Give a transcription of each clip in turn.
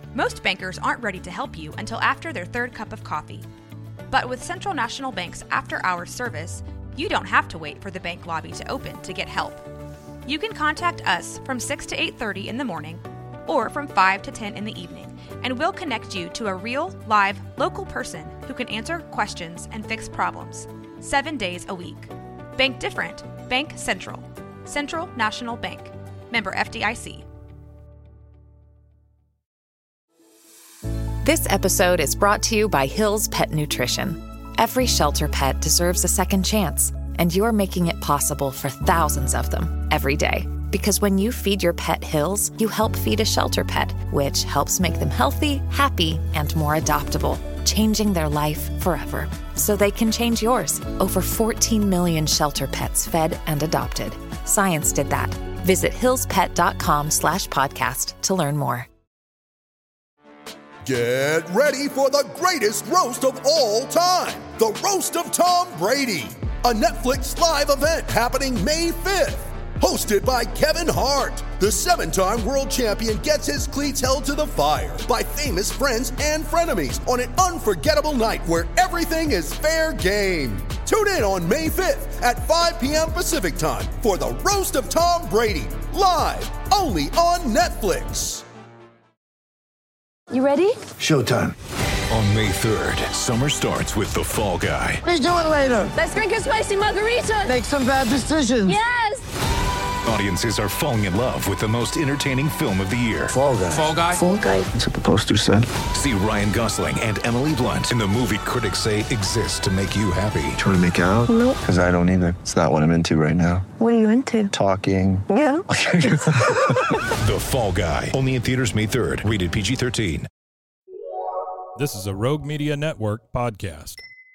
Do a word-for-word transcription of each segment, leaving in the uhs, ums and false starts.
Most bankers aren't ready to help you until after their third cup of coffee. But with Central National Bank's after-hours service, you don't have to wait for the bank lobby to open to get help. You can contact us from six to eight thirty in the morning or from five to ten in the evening, and we'll connect you to a real, live, local person who can answer questions and fix problems, seven days a week. Bank different. Bank Central. Central National Bank. Member F D I C. This episode is brought to you by Hill's Pet Nutrition. Every shelter pet deserves a second chance, and you're making it possible for thousands of them every day. Because when you feed your pet Hill's, you help feed a shelter pet, which helps make them healthy, happy, and more adoptable, changing their life forever. So they can change yours. Over fourteen million shelter pets fed and adopted. Science did that. Visit hillspet.com slash podcast to learn more. Get ready for the greatest roast of all time, the Roast of Tom Brady, a Netflix live event happening May fifth. Hosted by Kevin Hart, the seven-time world champion gets his cleats held to the fire by famous friends and frenemies on an unforgettable night where everything is fair game. Tune in on May fifth at five p.m. Pacific time for the Roast of Tom Brady, live only on Netflix. You ready? Showtime. On May third, summer starts with The Fall Guy. Let's do it later. Let's drink a spicy margarita. Make some bad decisions. Yes! Audiences are falling in love with the most entertaining film of the year. Fall Guy. Fall Guy? Fall Guy. That's what the poster said. See Ryan Gosling and Emily Blunt in the movie critics say exists to make you happy. Trying to make it out? Nope. Because I don't either. It's not what I'm into right now. What are you into? Talking. Yeah. The Fall Guy. Only in theaters May third. Rated P G thirteen. This is a Rogue Media Network podcast.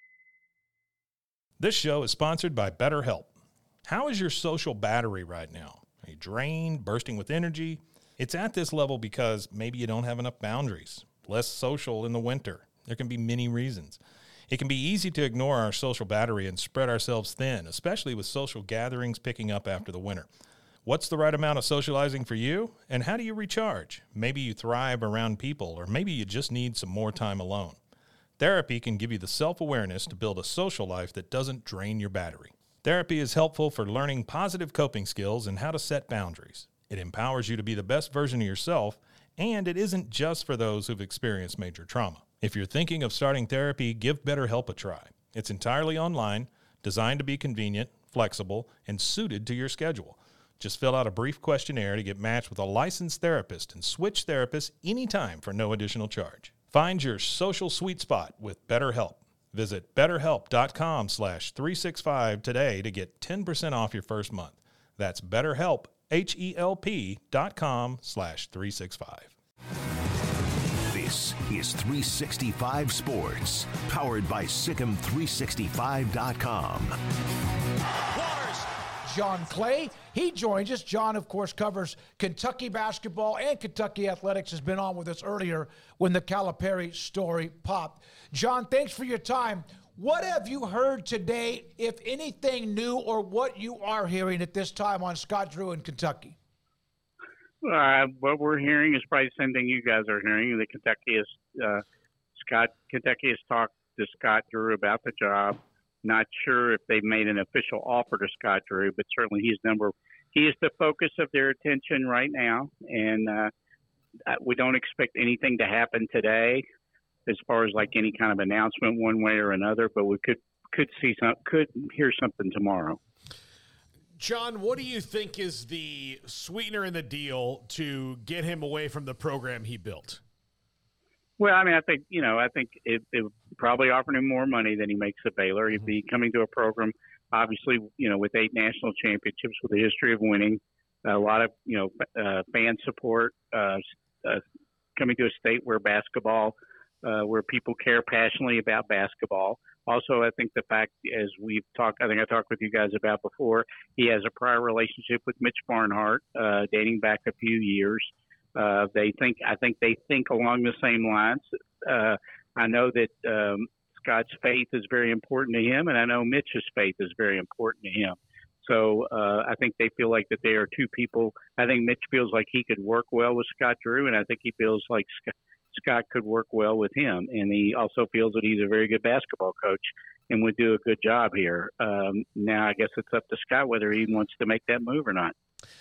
This show is sponsored by BetterHelp. How is your social battery right now? Are you drained, bursting with energy? It's at this level because maybe you don't have enough boundaries, less social in the winter. There can be many reasons. It can be easy to ignore our social battery and spread ourselves thin, especially with social gatherings picking up after the winter. What's the right amount of socializing for you, and how do you recharge? Maybe you thrive around people, or maybe you just need some more time alone. Therapy can give you the self-awareness to build a social life that doesn't drain your battery. Therapy is helpful for learning positive coping skills and how to set boundaries. It empowers you to be the best version of yourself, and it isn't just for those who've experienced major trauma. If you're thinking of starting therapy, give BetterHelp a try. It's entirely online, designed to be convenient, flexible, and suited to your schedule. Just fill out a brief questionnaire to get matched with a licensed therapist and switch therapists anytime for no additional charge. Find your social sweet spot with BetterHelp. Visit betterhelp.com slash 365 today to get ten percent off your first month. That's BetterHelp, H-E-L-P dot com slash 365. This is three sixty-five Sports, powered by Sikkim three sixty-five dot com. John Clay. He joins us. John, of course, covers Kentucky basketball and Kentucky athletics, has been on with us earlier when the Calipari story popped. John, thanks for your time. What have you heard today, if anything new, or what you are hearing at this time on Scott Drew in Kentucky? Uh, what we're hearing is probably the same thing you guys are hearing. That Kentucky is uh, Scott. Kentucky has talked to Scott Drew about the job. Not sure if they've made an official offer to Scott Drew, but certainly he's number. He is the focus of their attention right now, and uh, we don't expect anything to happen today, as far as like any kind of announcement one way or another. But we could could see some, could hear something tomorrow. John, what do you think is the sweetener in the deal to get him away from the program he built? Well, I mean, I think, you know, I think it, it probably offered him more money than he makes at Baylor. He'd be coming to a program, obviously, you know, with eight national championships, with a history of winning, a lot of, you know, uh, fan support, uh, uh, coming to a state where basketball, uh, where people care passionately about basketball. Also, I think the fact, as we've talked, I think I talked with you guys about before, he has a prior relationship with Mitch Barnhart, uh, dating back a few years. Uh, they think, I think they think along the same lines. Uh, I know that um, Scott's faith is very important to him, and I know Mitch's faith is very important to him. So uh, I think they feel like that they are two people. I think Mitch feels like he could work well with Scott Drew, and I think he feels like Scott could work well with him. And he also feels that he's a very good basketball coach and would do a good job here. Um, now, I guess it's up to Scott whether he wants to make that move or not.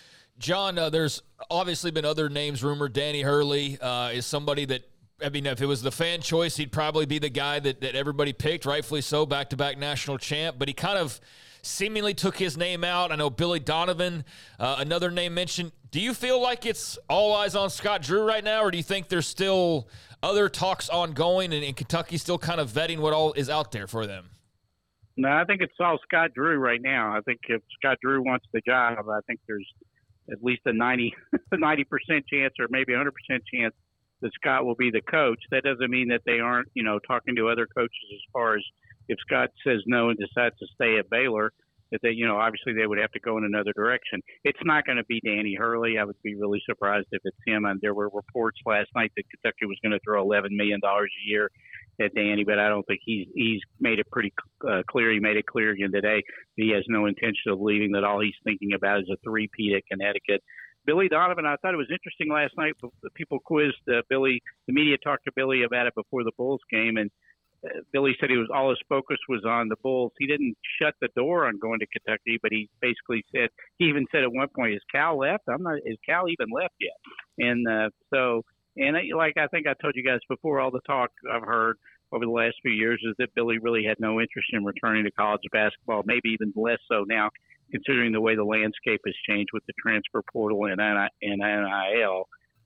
John, uh, there's obviously been other names rumored. Danny Hurley uh, is somebody that, I mean, if it was the fan choice, he'd probably be the guy that, that everybody picked, rightfully so, back-to-back national champ. But he kind of seemingly took his name out. I know Billy Donovan, uh, another name mentioned. Do you feel like it's all eyes on Scott Drew right now, or do you think there's still other talks ongoing and, and Kentucky's still kind of vetting what all is out there for them? No, I think it's all Scott Drew right now. I think if Scott Drew wants the job, I think there's at least a ninety percent chance or maybe a one hundred percent chance that Scott will be the coach. That doesn't mean that they aren't, you know, talking to other coaches as far as if Scott says no and decides to stay at Baylor, that they, you know, obviously they would have to go in another direction. It's not going to be Danny Hurley. I would be really surprised if it's him. And there were reports last night that Kentucky was going to throw eleven million dollars a year at Danny, but I don't think he's he's made it pretty uh, clear. He made it clear again today he has no intention of leaving, that all he's thinking about is a three-peat at Connecticut. Billy Donovan, I thought it was interesting last night. People quizzed uh, Billy. The media talked to Billy about it before the Bulls game, and uh, Billy said he was all his focus was on the Bulls. He didn't shut the door on going to Kentucky, but he basically said, he even said at one point, "Is Cal left? I'm not. Is Cal even left yet?" And uh, so, and I, like I think I told you guys before, all the talk I've heard over the last few years is that Billy really had no interest in returning to college basketball, maybe even less so now, considering the way the landscape has changed with the transfer portal and N I L.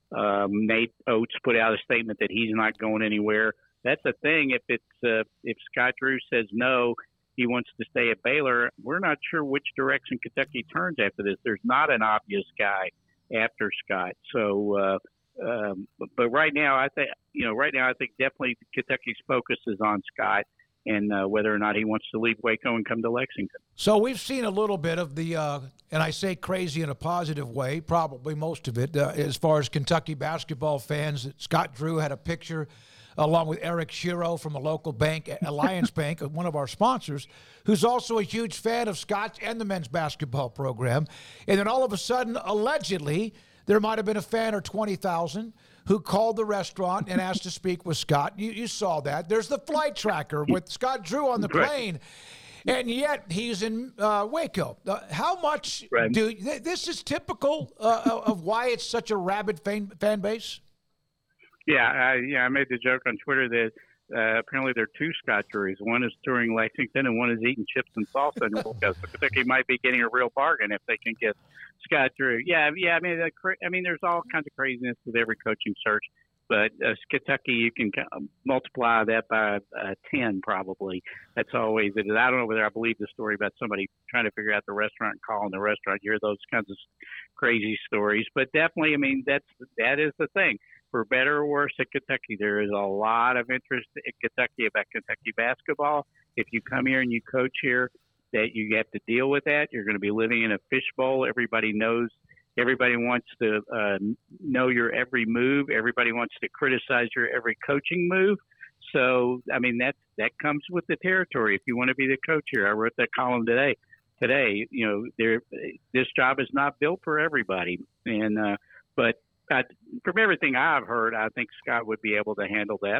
Um, Nate Oates put out a statement that he's not going anywhere. That's the thing. If it's uh, if Scott Drew says no, he wants to stay at Baylor, we're not sure which direction Kentucky turns after this. There's not an obvious guy after Scott. So, uh, um, but, but right now, I think you know, right now, I think definitely Kentucky's focus is on Scott and uh, whether or not he wants to leave Waco and come to Lexington. So we've seen a little bit of the, uh, and I say crazy in a positive way, probably most of it, uh, as far as Kentucky basketball fans. Scott Drew had a picture along with Eric Shiro from a local bank, Alliance Bank, one of our sponsors, who's also a huge fan of Scott's and the men's basketball program. And then all of a sudden, allegedly, there might have been a fan or twenty thousand who called the restaurant and asked to speak with Scott. You, you saw that. There's the flight tracker with Scott Drew on the plane, and yet he's in uh, Waco. Uh, how much right. do th- this is typical uh, of why it's such a rabid fan, fan base? Yeah, I, yeah, I made the joke on Twitter that uh, apparently there are two Scott Drews. One is touring Lexington, and one is eating chips and salsa in Waco. So Kentucky might be getting a real bargain if they can get Scott Drew. Yeah, yeah. I mean, I mean, there's all kinds of craziness with every coaching search, but uh, Kentucky, you can multiply that by uh, ten probably. That's always it. I don't know whether I believe the story about somebody trying to figure out the restaurant and calling the restaurant. You hear those kinds of crazy stories, but definitely, I mean, that's that is the thing. For better or worse at Kentucky, there is a lot of interest in Kentucky about Kentucky basketball. If you come here and you coach here, that you have to deal with that. You're going to be living in a fishbowl. Everybody knows. Everybody wants to uh, know your every move. Everybody wants to criticize your every coaching move. So, I mean, that that comes with the territory. If you want to be the coach here, I wrote that column today. Today, you know, there this job is not built for everybody, and uh, but. Uh, from everything I've heard, I think Scott would be able to handle that.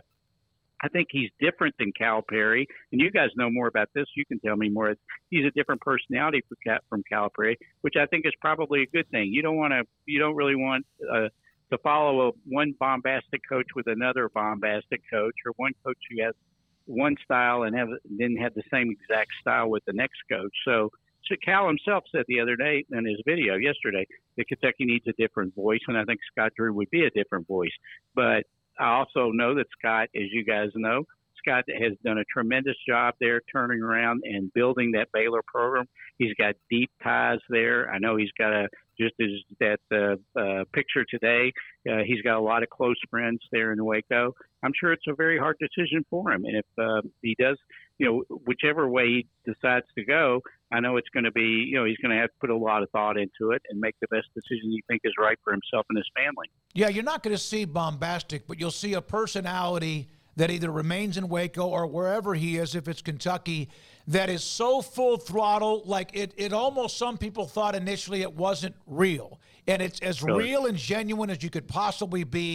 I think he's different than Calipari, and you guys know more about this. You can tell me more. He's a different personality from Calipari, which I think is probably a good thing. You don't want to, you don't really want uh, to follow a, one bombastic coach with another bombastic coach, or one coach who has one style and have, didn't have the same exact style with the next coach. So. So Cal himself said the other day in his video yesterday that Kentucky needs a different voice, and I think Scott Drew would be a different voice. But I also know that Scott, as you guys know, Scott has done a tremendous job there turning around and building that Baylor program. He's got deep ties there. I know he's got a, just as that uh, uh, picture today, uh, he's got a lot of close friends there in Waco. I'm sure it's a very hard decision for him. And if uh, he does, you know, whichever way he decides to go, I know it's going to be, you know, he's going to have to put a lot of thought into it and make the best decision he thinks is right for himself and his family. Yeah, you're not going to see bombastic, but you'll see a personality that either remains in Waco or wherever he is, if it's Kentucky, that is so full throttle, like it, it almost, some people thought initially it wasn't real. And it's as really? real and genuine as you could possibly be.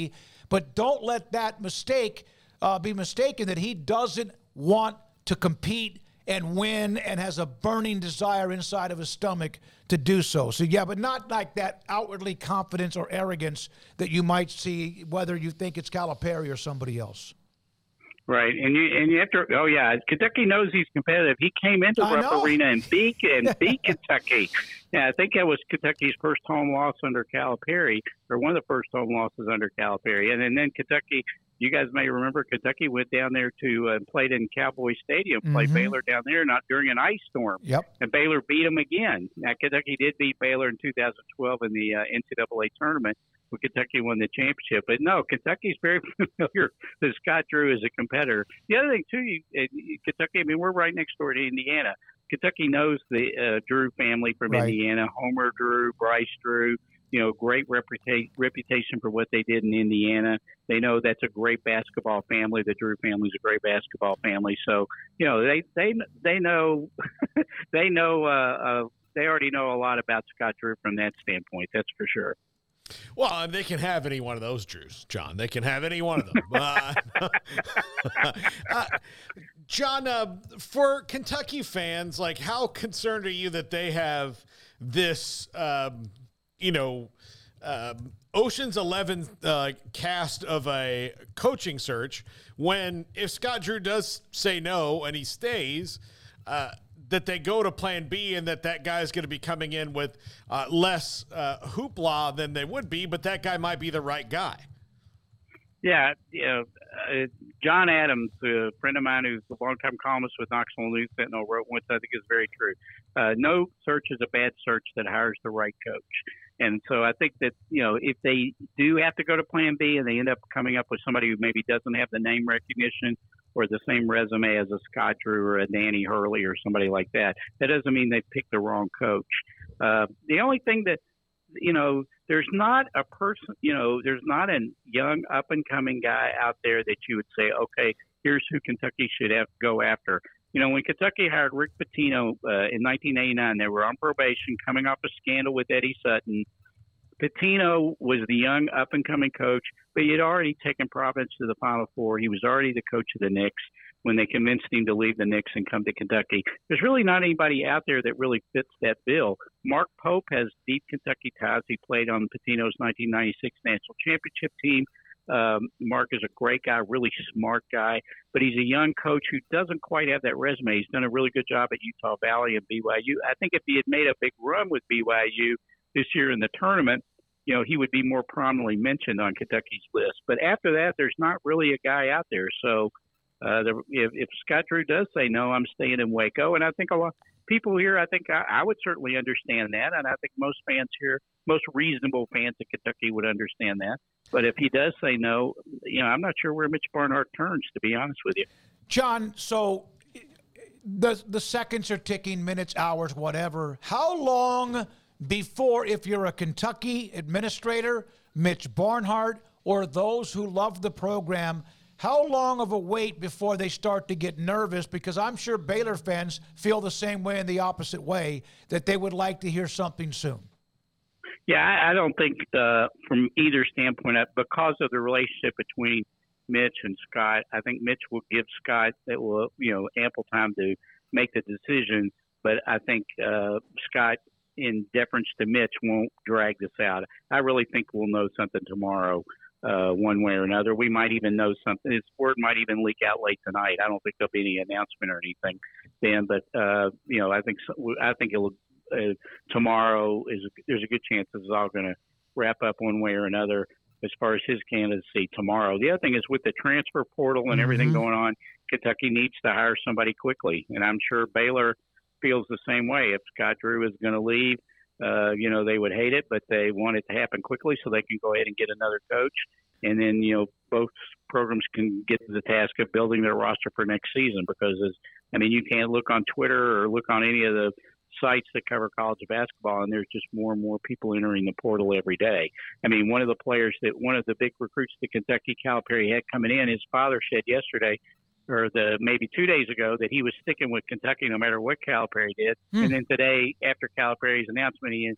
But don't let that mistake uh, be mistaken that he doesn't want to compete and win and has a burning desire inside of his stomach to do so. So, yeah, but not like that outwardly confidence or arrogance that you might see whether you think it's Calipari or somebody else. Right, and you and you have to. Oh yeah, Kentucky knows he's competitive. He came into Rupp Arena and beat and beat Kentucky. Yeah, I think that was Kentucky's first home loss under Calipari, or one of the first home losses under Calipari. And, and then Kentucky, you guys may remember, Kentucky went down there to uh, played in Cowboy Stadium, played Mm-hmm. Baylor down there, not during an ice storm. Yep. And Baylor beat them again. Now Kentucky did beat Baylor in two thousand twelve in the uh, N C double A tournament, when Kentucky won the championship. But no, Kentucky's very familiar that Scott Drew is a competitor. The other thing, too, you, uh, Kentucky, I mean, we're right next door to Indiana. Kentucky knows the uh, Drew family from Right. Indiana, Homer Drew, Bryce Drew, you know, great reputa- reputation for what they did in Indiana. They know that's a great basketball family. The Drew family's a great basketball family. So, you know, they they they know they know uh, uh, they already know a lot about Scott Drew from that standpoint. That's for sure. Well, and they can have any one of those Drews, John. They can have any one of them. uh, uh, John, uh, for Kentucky fans, like, how concerned are you that they have this, um, you know, um, Ocean's Eleven uh, cast of a coaching search when if Scott Drew does say no and he stays, uh, that they go to plan B and that that guy is going to be coming in with uh, less uh, hoopla than they would be, but that guy might be the right guy. Yeah, you know, uh, John Adams, a friend of mine who's a longtime columnist with Knoxville News Sentinel, wrote once, I think is very true. Uh, no search is a bad search that hires the right coach. And so I think that, you know, if they do have to go to plan B and they end up coming up with somebody who maybe doesn't have the name recognition or the same resume as a Scott Drew or a Danny Hurley or somebody like that, that doesn't mean they picked the wrong coach. Uh, the only thing that, you know, there's not a person, you know, there's not a young up-and-coming guy out there that you would say, okay, here's who Kentucky should have to go after. You know, when Kentucky hired Rick Pitino uh, in nineteen eighty-nine, they were on probation, coming off a scandal with Eddie Sutton. Pitino was the young up-and-coming coach, but he had already taken Providence to the Final Four. He was already the coach of the Knicks when they convinced him to leave the Knicks and come to Kentucky. There's really not anybody out there that really fits that bill. Mark Pope has deep Kentucky ties. He played on Pitino's nineteen ninety-six national championship team. Um, Mark is a great guy, really smart guy, but he's a young coach who doesn't quite have that resume. He's done a really good job at Utah Valley and B Y U. I think if he had made a big run with B Y U this year in the tournament, you know, he would be more prominently mentioned on Kentucky's list. But after that, there's not really a guy out there. So uh, the, if, if Scott Drew does say no, I'm staying in Waco. And I think a lot of people here, I think I, I would certainly understand that. And I think most fans here, most reasonable fans of Kentucky would understand that. But if he does say no, you know, I'm not sure where Mitch Barnhart turns, to be honest with you. John, so the the seconds are ticking, minutes, hours, whatever. How long before, if you're a Kentucky administrator, Mitch Barnhart, or those who love the program, how long of a wait before they start to get nervous? Because I'm sure Baylor fans feel the same way in the opposite way, that they would like to hear something soon. Yeah, I, I don't think uh, from either standpoint, uh, because of the relationship between Mitch and Scott, I think Mitch will give Scott that will, you know, ample time to make the decision. But I think uh, Scott, in deference to Mitch, won't drag this out. I really think we'll know something tomorrow, uh, one way or another. We might even know something. This word might even leak out late tonight. I don't think there'll be any announcement or anything then. But uh, you know, I think I think it'll. Uh, tomorrow is there's a good chance this is all going to wrap up one way or another as far as his candidacy tomorrow. The other thing is with the transfer portal and everything Mm-hmm. going on, Kentucky needs to hire somebody quickly, and I'm sure Baylor feels the same way. If Scott Drew is going to leave, uh, you know, they would hate it, but they want it to happen quickly so they can go ahead and get another coach, and then you know both programs can get to the task of building their roster for next season. Because as, I mean, you can't look on Twitter or look on any of the sites that cover college basketball, and there's just more and more people entering the portal every day. I mean, one of the players that one of the big recruits that Kentucky Calipari had coming in, his father said yesterday, or the maybe two days ago, that he was sticking with Kentucky no matter what Calipari did. Hmm. And then today, after Calipari's announcement, he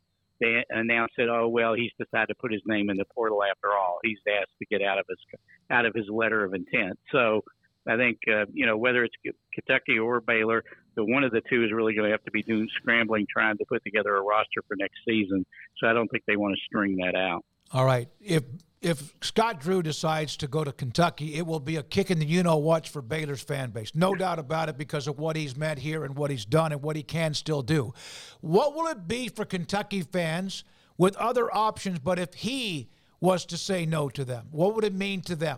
they announced that, oh, well, he's decided to put his name in the portal after all. He's asked to get out of his out of his letter of intent. So I think, uh, you know, whether it's Kentucky or Baylor, the one of the two is really going to have to be doing scrambling, trying to put together a roster for next season. So I don't think they want to string that out. All right. If if Scott Drew decides to go to Kentucky, it will be a kick in the you-know-what for Baylor's fan base. No doubt about it, because of what he's meant here and what he's done and what he can still do. What will it be for Kentucky fans with other options, but if he was to say no to them? What would it mean to them?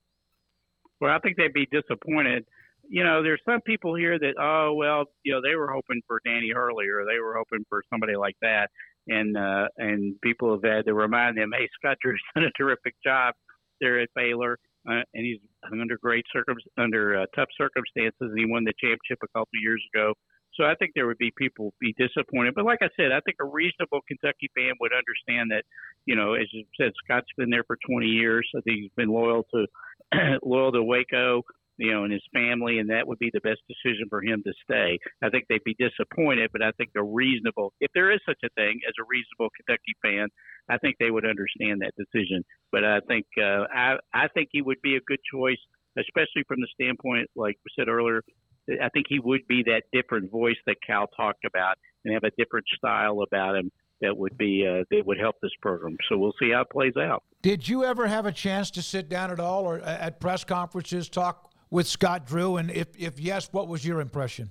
Well, I think they'd be disappointed. You know, there's some people here that, oh, well, you know, they were hoping for Danny Hurley or they were hoping for somebody like that. And uh, and people have had to remind them, hey, Scott Drew's done a terrific job there at Baylor, uh, and he's under great circum under uh, tough circumstances, and he won the championship a couple of years ago. So I think there would be people be disappointed. But like I said, I think a reasonable Kentucky fan would understand that, you know, as you said, Scott's been there for twenty years. I think he's been loyal to loyal to Waco, you know, and his family, and that would be the best decision for him to stay. I think they'd be disappointed, but I think a reasonable, if there is such a thing as a reasonable Kentucky fan, I think they would understand that decision. But I think uh, I I think he would be a good choice, especially from the standpoint, like we said earlier. I think he would be that different voice that Cal talked about and have a different style about him that would be uh, that would help this program. So we'll see how it plays out. Did you ever have a chance to sit down at all or at press conferences, talk with Scott Drew? And if, if yes, what was your impression?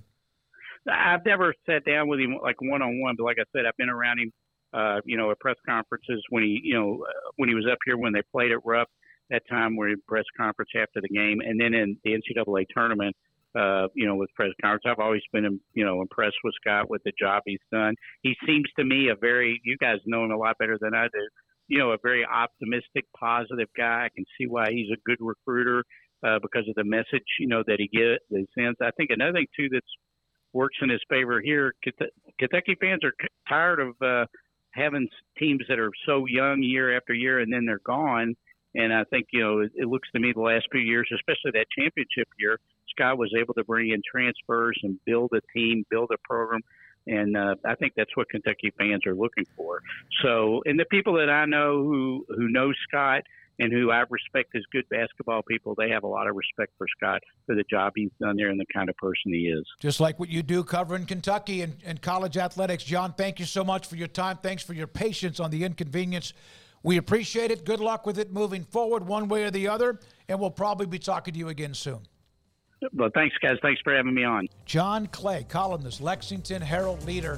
I've never sat down with him like one-on-one, but like I said, I've been around him, uh, you know, at press conferences when he, you know, uh, when he was up here when they played at Rupp, that time we're in press conference after the game. And then in the N C double A tournament, uh, you know, with press conference, I've always been, you know, impressed with Scott with the job he's done. He seems to me a very, you guys know him a lot better than I do, you know, a very optimistic, positive guy. I can see why he's a good recruiter. Uh, because of the message, you know, that he get, that he sends. I think another thing too that's works in his favor here. Kentucky fans are tired of uh, having teams that are so young year after year and then they're gone. And I think, you know, it, it looks to me the last few years, especially that championship year, Scott was able to bring in transfers and build a team, build a program. And uh, I think that's what Kentucky fans are looking for. So, and the people that I know who, who know Scott and who I respect as good basketball people, they have a lot of respect for Scott for the job he's done there and the kind of person he is. Just like what you do covering Kentucky and, and college athletics. John, thank you so much for your time. Thanks for your patience on the inconvenience. We appreciate it. Good luck with it moving forward one way or the other, and we'll probably be talking to you again soon. Well, thanks, guys. Thanks for having me on. John Clay, columnist, Lexington Herald leader.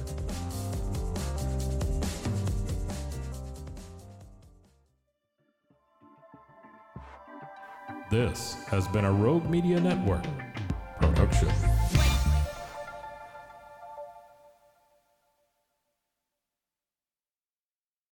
This has been a Rogue Media Network production.